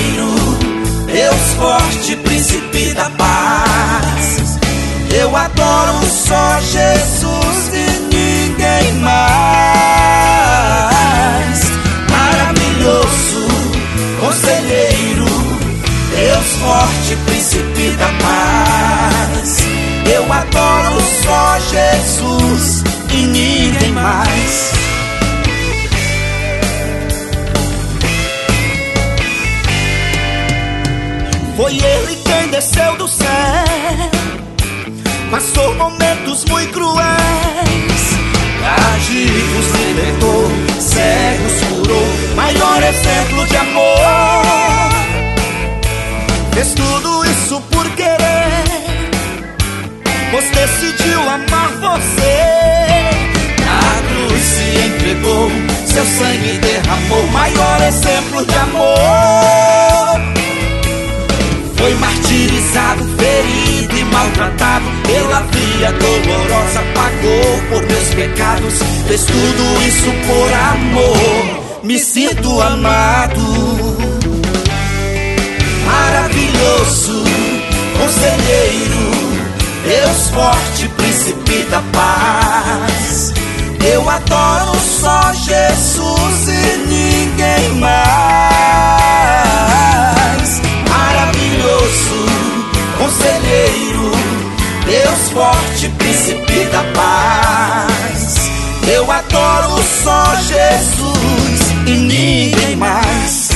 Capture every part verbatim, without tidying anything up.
conselheiro, Deus forte, príncipe da paz. Eu adoro só Jesus e ninguém mais. Maravilhoso, conselheiro, Deus forte, príncipe da paz. Eu adoro só Jesus e ninguém mais. Foi Ele quem desceu do céu, passou momentos muito cruéis, cativos libertou, cegos curou, maior exemplo de amor. Fez tudo isso por querer, pois decidiu amar você. Na cruz se entregou, seu sangue derramou, maior exemplo de amor. Foi martirizado, ferido e maltratado, pela via dolorosa pagou por meus pecados. Fez tudo isso por amor, me sinto amado. Maravilhoso, conselheiro, Deus forte, príncipe da paz. Eu adoro só Jesus e ninguém mais. Maravilhoso, conselheiro, Deus forte, príncipe da paz. Eu adoro só Jesus e ninguém mais.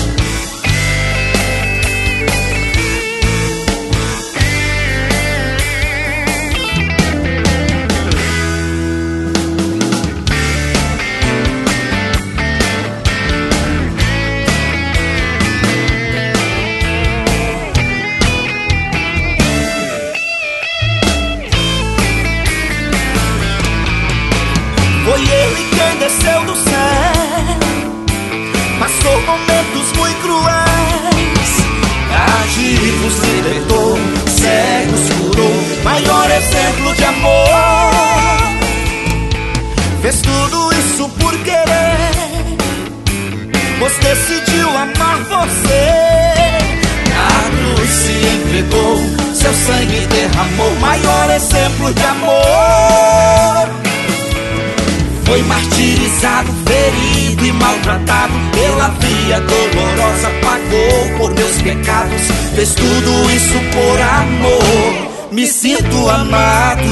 Foi Ele quem desceu do céu, passou momentos muito cruéis, cativos libertou, cegos curou, maior exemplo de amor. Fez tudo isso por querer, pois decidiu amar você. Na cruz se entregou, seu sangue derramou, maior exemplo de amor. Foi martirizado, ferido e maltratado, pela via dolorosa pagou por meus pecados. Fez tudo isso por amor, me sinto amado.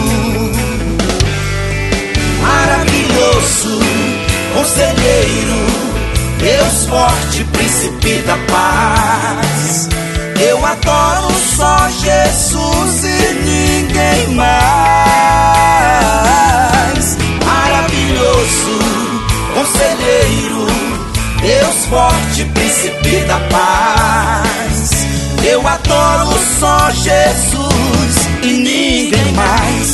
Maravilhoso, conselheiro, Deus forte, príncipe da paz. Eu adoro só Jesus e ninguém mais. Maravilhoso, conselheiro, Deus forte, príncipe da paz. Eu adoro só Jesus e ninguém mais.